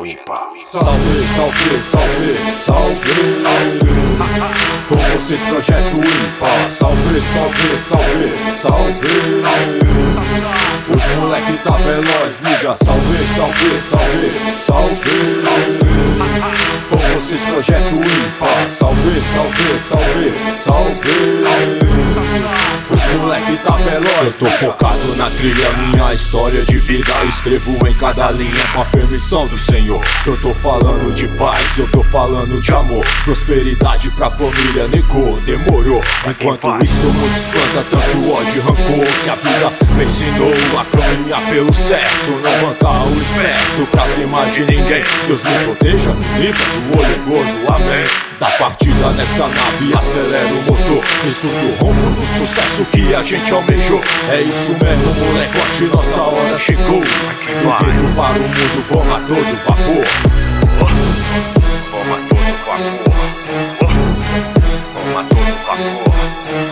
Projeto IMPA. Salve, salve, salve, salve. Com vocês, Projeto IMPA. Salve, salve, salve, salve. Os moleque tá veloz, liga. Salve, salve, salve, salve. Com vocês, Projeto IMPA. Salve, salve, salve, salve. Os moleque tá veloz. Eu tô focado na trilha, minha história de vida. Escrevo em cada linha com a permissão do Senhor. Eu tô falando de paz, eu tô falando de amor. Prosperidade pra família, negou, demorou. Enquanto isso muitos planta tanto ódio e rancor, que a vida me ensinou a caminhar pelo certo, não bancar o esperto pra cima de ninguém. Deus me proteja, me livra do olho gordo, amém. Da partida nessa nave, acelera o motor. Escuta o rombo do sucesso que a gente almejou. É isso mesmo, moleque, nossa hora chegou. Do dedo para o mundo, vamos a todo vapor. Vamos a todo vapor. Vamos a todo vapor.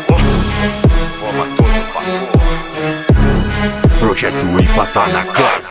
Vamos a todo vapor. Projeto IMPA tá na casa.